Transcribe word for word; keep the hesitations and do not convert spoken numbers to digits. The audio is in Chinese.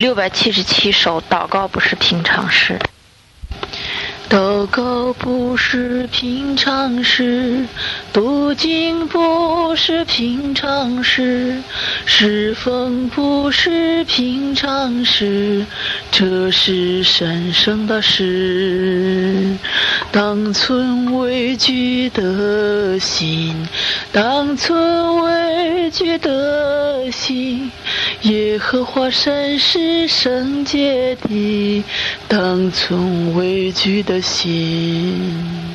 六百七十七首祷告不是平常事。祷告不是平常事，读经不是平常事，侍奉不是平常事，这是神圣的事。当存畏惧的心，当存畏惧的心，耶和华神是圣洁的，当存畏惧的心。